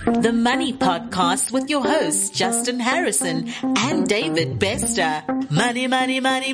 The Money Podcast with your hosts, Justin Harrison and David Bester. Money, money, money,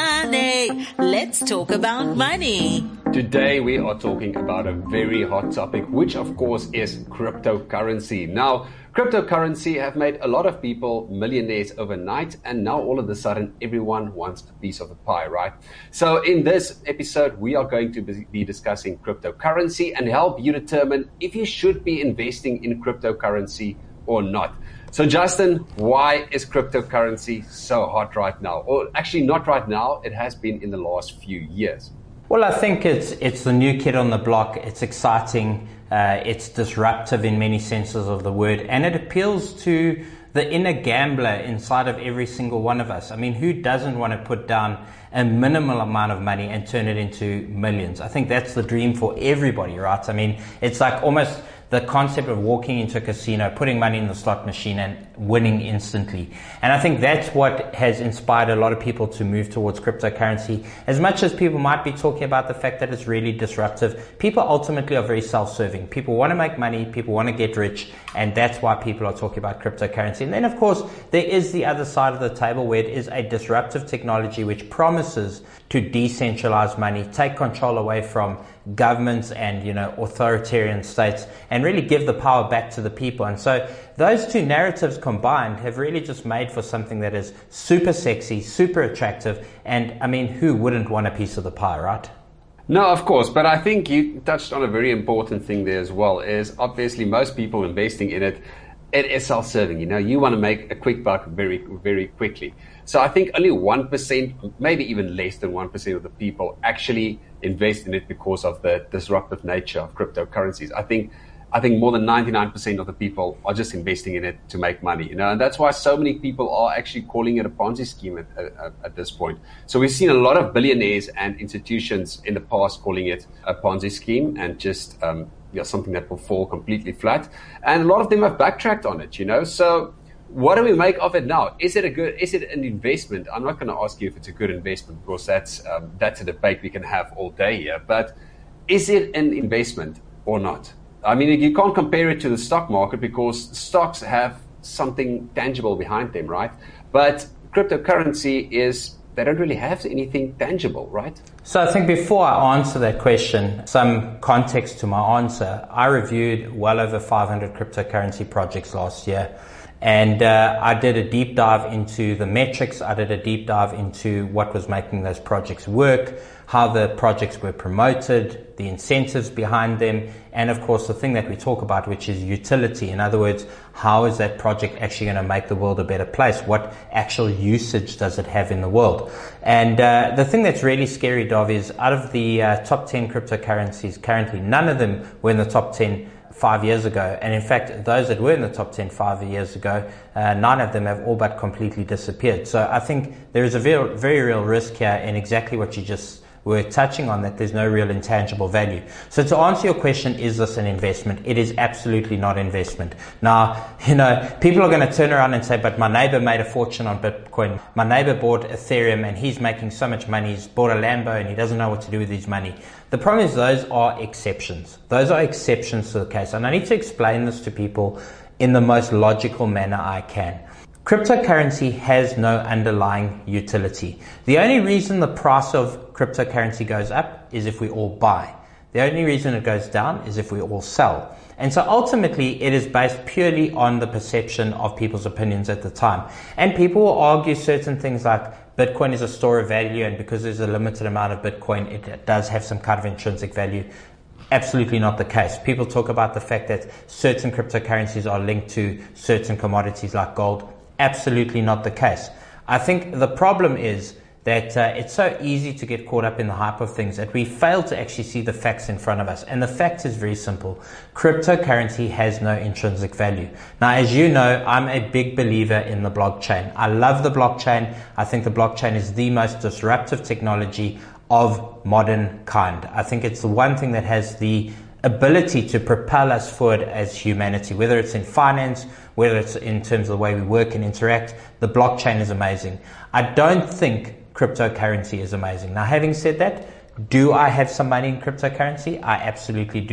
money. Let's talk about money. Today we are talking about a very hot topic, which of course is cryptocurrency. Now, cryptocurrency have made a lot of people millionaires overnight, and now all of a sudden everyone wants a piece of the pie, right? So in this episode, we are going to be discussing cryptocurrency and help you determine if you should be investing in cryptocurrency or not. So Justin, why is cryptocurrency so hot right now? Or actually not right now, it has been in the last few years. Well, I think it's the new kid on the block. It's exciting. It's disruptive in many senses of the word, and it appeals to the inner gambler inside of every single one of us. I mean, who doesn't want to put down a minimal amount of money and turn it into millions? I think that's the dream for everybody, right? I mean, it's like almost the concept of walking into a casino, putting money in the slot machine and winning instantly. And I think that's what has inspired a lot of people to move towards cryptocurrency. As much as people might be talking about the fact that it's really disruptive, people ultimately are very self-serving. People want to make money, people want to get rich, and that's why people are talking about cryptocurrency. And then, of course, there is the other side of the table where it is a disruptive technology which promises to decentralize money, take control away from governments and, authoritarian states, and really give the power back to the people. And so those two narratives combined have really just made for something that is super sexy, super attractive, and I mean, who wouldn't want a piece of the pie, right? No, of course, but I think you touched on a very important thing there as well, is obviously most people investing in it is self-serving. You want to make a quick buck very, very quickly. So I think only 1%, maybe even less than 1% of the people actually invest in it because of the disruptive nature of cryptocurrencies. I think more than 99% of the people are just investing in it to make money, and that's why so many people are actually calling it a Ponzi scheme at this point. So we've seen a lot of billionaires and institutions in the past calling it a Ponzi scheme and just something that will fall completely flat. And a lot of them have backtracked on it, So what do we make of it now? Is it an investment? I'm not going to ask you if it's a good investment, because that's a debate we can have all day here. But is it an investment or not? I mean, you can't compare it to the stock market because stocks have something tangible behind them, right? But cryptocurrency they don't really have anything tangible, right? So I think before I answer that question, some context to my answer. I reviewed well over 500 cryptocurrency projects last year. And I did a deep dive into the metrics. I did a deep dive into what was making those projects work, how the projects were promoted, the incentives behind them, and of course the thing that we talk about, which is utility. In other words, how is that project actually going to make the world a better place? What actual usage does it have in the world? And the thing that's really scary, Dov, is out of the top 10 cryptocurrencies currently, none of them were in the top 10 5 years ago. And in fact, those that were in the top 10 5 years ago, 9 of them have all but completely disappeared. So I think there is a very real risk here in exactly what you just were touching on, that there's no real intangible value. So to answer your question, is this an investment? It is absolutely not investment. Now, people are going to turn around and say, but my neighbor made a fortune on Bitcoin. My neighbor bought Ethereum and he's making so much money. He's bought a Lambo and he doesn't know what to do with his money. The problem is those are exceptions. Those are exceptions to the case. And I need to explain this to people in the most logical manner I can. Cryptocurrency has no underlying utility. The only reason the price of cryptocurrency goes up is if we all buy. The only reason it goes down is if we all sell. And so ultimately it is based purely on the perception of people's opinions at the time. And people will argue certain things like Bitcoin is a store of value, and because there's a limited amount of Bitcoin, it does have some kind of intrinsic value. Absolutely not the case. People talk about the fact that certain cryptocurrencies are linked to certain commodities like gold. Absolutely not the case. I think the problem is that it's so easy to get caught up in the hype of things that we fail to actually see the facts in front of us. And the fact is very simple. Cryptocurrency has no intrinsic value. Now, as you know, I'm a big believer in the blockchain. I love the blockchain. I think the blockchain is the most disruptive technology of modern kind. I think it's the one thing that has the ability to propel us forward as humanity, whether it's in finance, whether it's in terms of the way we work and interact. The blockchain is amazing. I don't think cryptocurrency is amazing. Now, having said that, do I have some money in cryptocurrency? I absolutely do.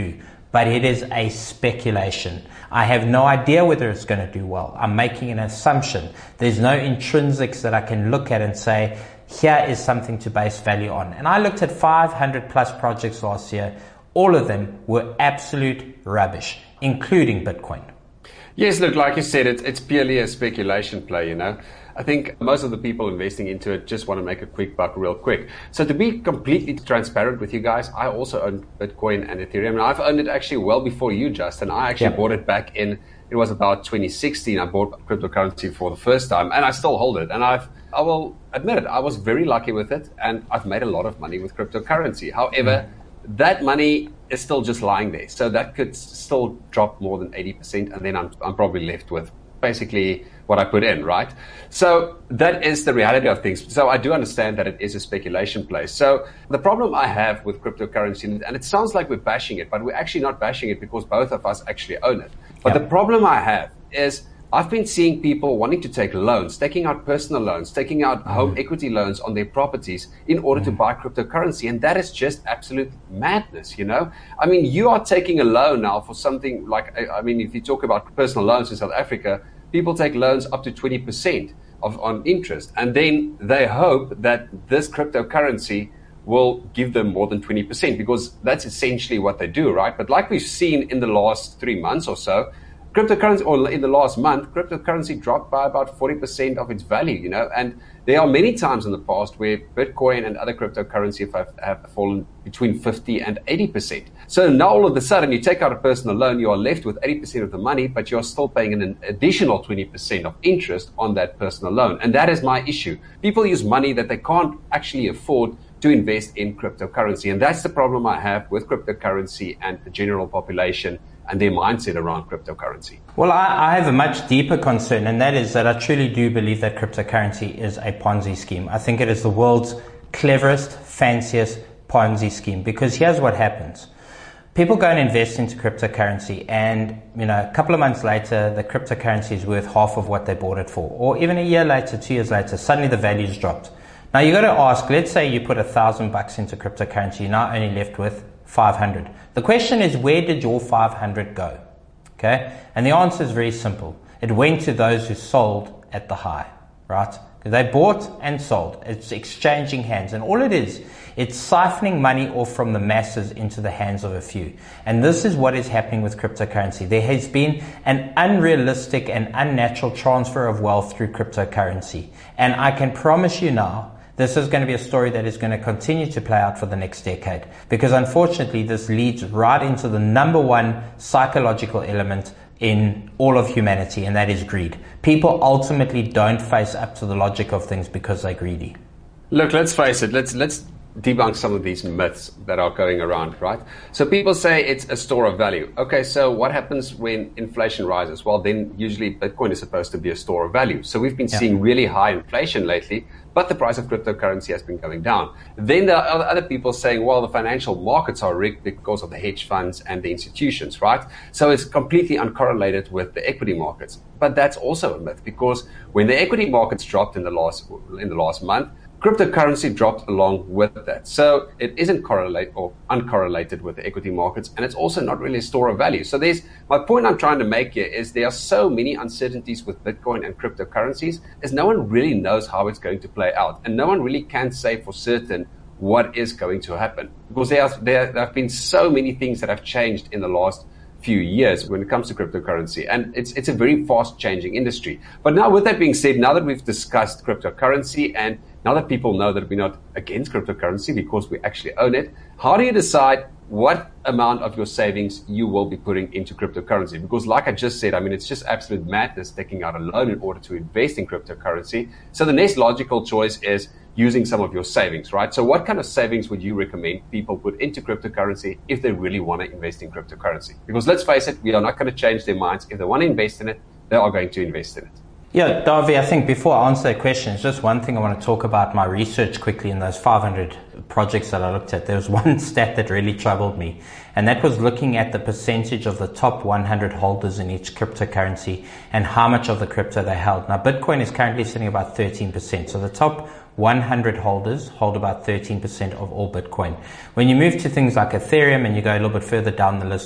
but it is a speculation. I have no idea whether it's going to do well. I'm making an assumption. There's no intrinsics that I can look at and say, here is something to base value on. And I looked at 500 plus projects last year. All of them were absolute rubbish, including Bitcoin. Yes, look, like you said, it's purely a speculation play, I think most of the people investing into it just want to make a quick buck real quick. So to be completely transparent with you guys, I also own Bitcoin and Ethereum. And I've owned it actually well before you, Justin. I actually bought it back in, it was about 2016. I bought cryptocurrency for the first time, and I still hold it. And I will admit it, I was very lucky with it, and I've made a lot of money with cryptocurrency. However, that money is still just lying there. So that could still drop more than 80%, and then I'm probably left with basically what I put in, right? So that is the reality of things. So I do understand that it is a speculation play. So the problem I have with cryptocurrency, and it sounds like we're bashing it, but we're actually not bashing it because both of us actually own it. But the problem I have is I've been seeing people wanting to take loans, taking out personal loans, taking out home equity loans on their properties in order to buy cryptocurrency. And that is just absolute madness, I mean, you are taking a loan now for something like, if you talk about personal loans in South Africa, people take loans up to 20% on interest. And then they hope that this cryptocurrency will give them more than 20% because that's essentially what they do, right? But like we've seen in the last 3 months or so, cryptocurrency, or in the last month, cryptocurrency dropped by about 40% of its value, and there are many times in the past where Bitcoin and other cryptocurrency have fallen between 50 and 80%. So now all of a sudden you take out a personal loan, you are left with 80% of the money, but you're still paying an additional 20% of interest on that personal loan. And that is my issue. People use money that they can't actually afford to invest in cryptocurrency. And that's the problem I have with cryptocurrency and the general population and their mindset around cryptocurrency. Well, I have a much deeper concern, and that is that I truly do believe that cryptocurrency is a Ponzi scheme. I think it is the world's cleverest, fanciest Ponzi scheme, because here's what happens. People go and invest into cryptocurrency, and a couple of months later, the cryptocurrency is worth half of what they bought it for. Or even a year later, 2 years later, suddenly the value's dropped. Now you got to ask, let's say you put $1,000 into cryptocurrency, you're now only left with 500. The question is, where did your 500 go? Okay? And the answer is very simple. It went to those who sold at the high, right? Because they bought and sold. It's exchanging hands. And all it is, it's siphoning money off from the masses into the hands of a few. And this is what is happening with cryptocurrency. There has been an unrealistic and unnatural transfer of wealth through cryptocurrency. And I can promise you now, this is going to be a story that is going to continue to play out for the next decade, because unfortunately this leads right into the number one psychological element in all of humanity, and that is greed. People ultimately don't face up to the logic of things because they're greedy. Look, let's face it. Let's debunk some of these myths that are going around, right? So people say it's a store of value. Okay, so what happens when inflation rises? Well, then usually Bitcoin is supposed to be a store of value. So we've been seeing really high inflation lately, but the price of cryptocurrency has been going down. Then there are other people saying, well, the financial markets are rigged because of the hedge funds and the institutions, right? So it's completely uncorrelated with the equity markets. But that's also a myth, because when the equity markets dropped in the last month, cryptocurrency dropped along with that. So it isn't uncorrelated with the equity markets, and it's also not really a store of value. So my point I'm trying to make here is there are so many uncertainties with Bitcoin and cryptocurrencies, as no one really knows how it's going to play out. And no one really can say for certain what is going to happen, because there have been so many things that have changed in the last few years when it comes to cryptocurrency, and it's a very fast changing industry. But now, with that being said, now that we've discussed cryptocurrency and now that people know that we're not against cryptocurrency because we actually own it, how do you decide what amount of your savings you will be putting into cryptocurrency? Because like I just said, it's just absolute madness taking out a loan in order to invest in cryptocurrency. So the next logical choice is using some of your savings, right? So what kind of savings would you recommend people put into cryptocurrency if they really want to invest in cryptocurrency? Because let's face it, we are not going to change their minds. If they want to invest in it, they are going to invest in it. Yeah, Davi, I think before I answer that question, it's just one thing I want to talk about my research quickly in those 500 projects that I looked at. There was one stat that really troubled me, and that was looking at the percentage of the top 100 holders in each cryptocurrency and how much of the crypto they held. Now, Bitcoin is currently sitting about 13%. So the top 100 holders hold about 13% of all Bitcoin. When you move to things like Ethereum and you go a little bit further down the list,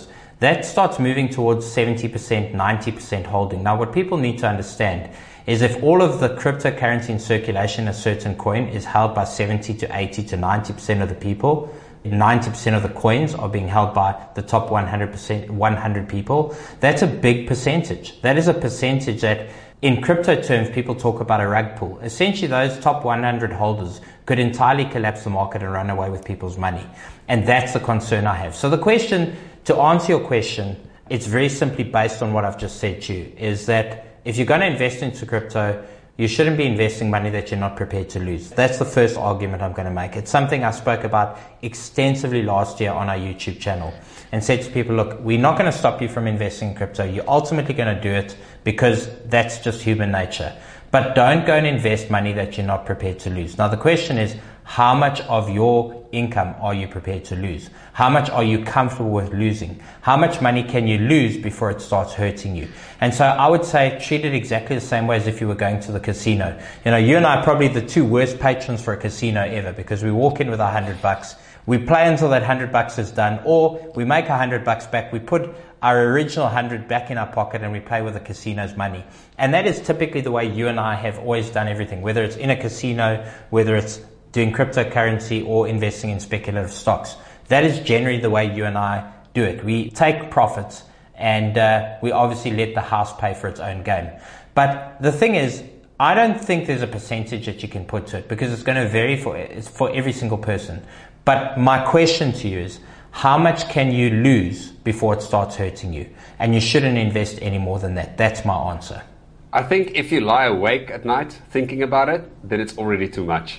that starts moving towards 70%, 90% holding. Now, what people need to understand is if all of the cryptocurrency in circulation, a certain coin, is held by 70 to 80 to 90% of the people, 90% of the coins are being held by the top 100 people, that's a big percentage. That is a percentage that, in crypto terms, people talk about a rug pull. Essentially, those top 100 holders could entirely collapse the market and run away with people's money. And that's the concern I have. So the question, to answer your question, it's very simply based on what I've just said to you, is that if you're going to invest into crypto, you shouldn't be investing money that you're not prepared to lose. That's the first argument I'm going to make. It's something I spoke about extensively last year on our YouTube channel and said to people, look, we're not going to stop you from investing in crypto. You're ultimately going to do it because that's just human nature. But don't go and invest money that you're not prepared to lose. Now, the question is, how much of your income are you prepared to lose? How much are you comfortable with losing? How much money can you lose before it starts hurting you? And so I would say treat it exactly the same way as if you were going to the casino. You know, you and I are probably the two worst patrons for a casino ever, because we walk in with $100. We play until that $100 is done, or we make $100 back. We put our original 100 back in our pocket and we play with the casino's money. And that is typically the way you and I have always done everything, whether it's in a casino, whether it's doing cryptocurrency or investing in speculative stocks. That is generally the way you and I do it. We take profits and we obviously let the house pay for its own game. But the thing is, I don't think there's a percentage that you can put to it, because it's going to vary for every single person. But my question to you is, how much can you lose before it starts hurting you? And you shouldn't invest any more than that. That's my answer. I think if you lie awake at night thinking about it, then it's already too much.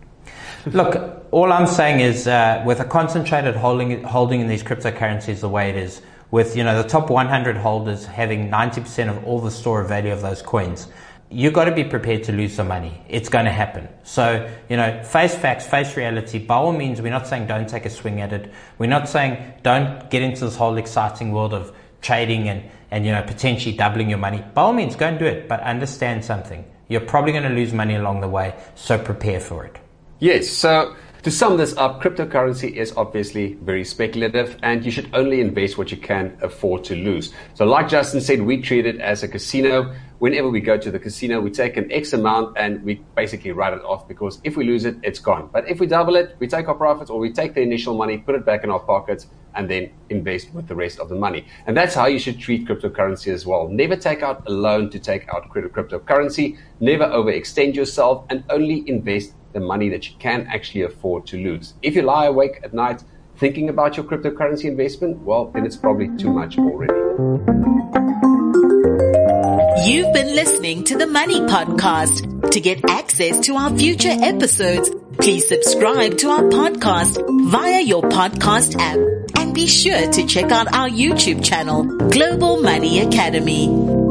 Look, all I'm saying is with a concentrated holding in these cryptocurrencies the way it is, with the top 100 holders having 90% of all the store of value of those coins, you've got to be prepared to lose some money. It's going to happen. So, face facts, face reality. By all means, we're not saying don't take a swing at it. We're not saying don't get into this whole exciting world of trading and potentially doubling your money. By all means, go and do it. But understand something. You're probably going to lose money along the way, so prepare for it. Yes, so to sum this up, cryptocurrency is obviously very speculative, and you should only invest what you can afford to lose. So like Justin said, we treat it as a casino. Whenever we go to the casino, we take an X amount and we basically write it off, because if we lose it, it's gone. But if we double it, we take our profits, or we take the initial money, put it back in our pockets, and then invest with the rest of the money. And that's how you should treat cryptocurrency as well. Never take out a loan to take out cryptocurrency. Never overextend yourself, and only invest the money that you can actually afford to lose. If you lie awake at night thinking about your cryptocurrency investment, well, then it's probably too much already. You've been listening to the Money Podcast. To get access to our future episodes, please subscribe to our podcast via your podcast app, and be sure to check out our YouTube channel, Global Money Academy.